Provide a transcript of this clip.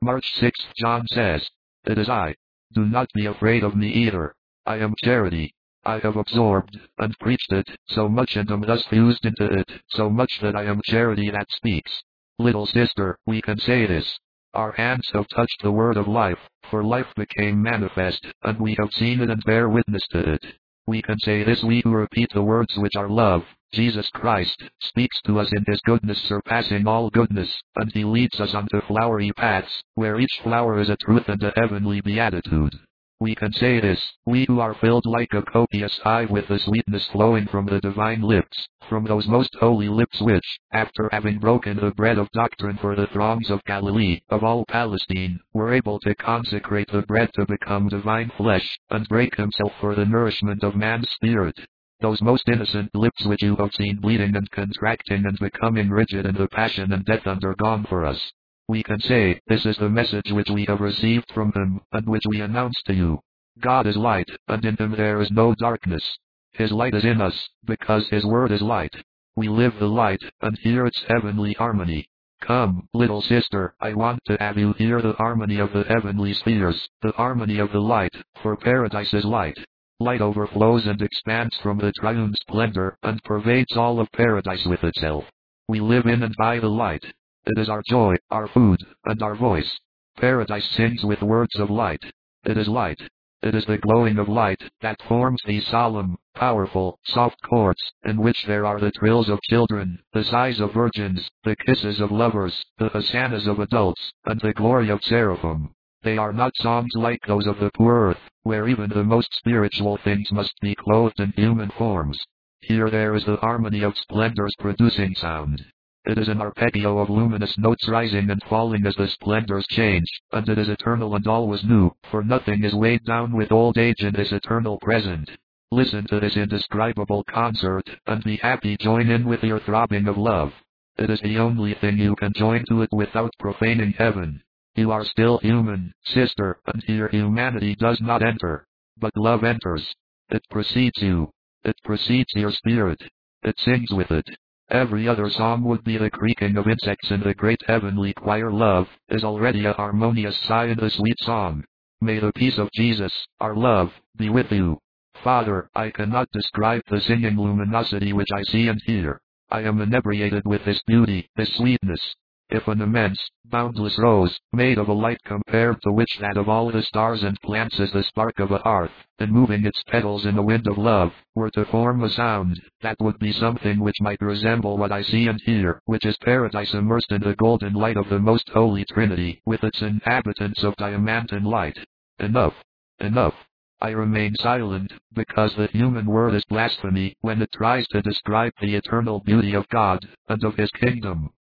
March 6, John says, "It is I. Do not be afraid of me either. I am charity. I have absorbed and preached it so much and am thus fused into it so much that I am charity that speaks. Little sister, we can say this. Our hands have touched the word of life, for life became manifest, and we have seen it and bear witness to it. We can say this, we who repeat the words which are love. Jesus Christ speaks to us in his goodness surpassing all goodness, and he leads us onto flowery paths, where each flower is a truth and a heavenly beatitude. We can say this, we who are filled like a copious hive with the sweetness flowing from the divine lips, from those most holy lips which, after having broken the bread of doctrine for the throngs of Galilee, of all Palestine, were able to consecrate the bread to become divine flesh, and break himself for the nourishment of man's spirit. Those most innocent lips which you have seen bleeding and contracting and becoming rigid in the passion and death undergone for us. We can say, this is the message which we have received from him, and which we announce to you. God is light, and in him there is no darkness. His light is in us, because his word is light. We live the light, and hear its heavenly harmony. Come, little sister, I want to have you hear the harmony of the heavenly spheres, the harmony of the light, for paradise is light. Light overflows and expands from the triune splendor, and pervades all of paradise with itself. We live in and by the light. It is our joy, our food, and our voice. Paradise sings with words of light. It is light. It is the glowing of light that forms these solemn, powerful, soft chords, in which there are the trills of children, the sighs of virgins, the kisses of lovers, the hosannas of adults, and the glory of seraphim. They are not songs like those of the poor earth, where even the most spiritual things must be clothed in human forms. Here there is the harmony of splendors producing sound. It is an arpeggio of luminous notes rising and falling as the splendors change, and it is eternal and always new, for nothing is weighed down with old age in this eternal present. Listen to this indescribable concert, and be happy, join in with your throbbing of love. It is the only thing you can join to it without profaning heaven. You are still human, sister, and here humanity does not enter, but love enters. It precedes you. It precedes your spirit. It sings with it. Every other song would be the creaking of insects in the great heavenly choir. Love is already a harmonious sigh in the sweet song. May the peace of Jesus, our love, be with you. Father, I cannot describe the singing luminosity which I see and hear. I am inebriated with this beauty, this sweetness. If an immense, boundless rose, made of a light compared to which that of all the stars and plants is the spark of a hearth, and moving its petals in a wind of love, were to form a sound, that would be something which might resemble what I see and hear, which is paradise immersed in the golden light of the most holy Trinity, with its inhabitants of diamantin light. Enough. Enough. I remain silent, because the human word is blasphemy when it tries to describe the eternal beauty of God, and of his kingdom.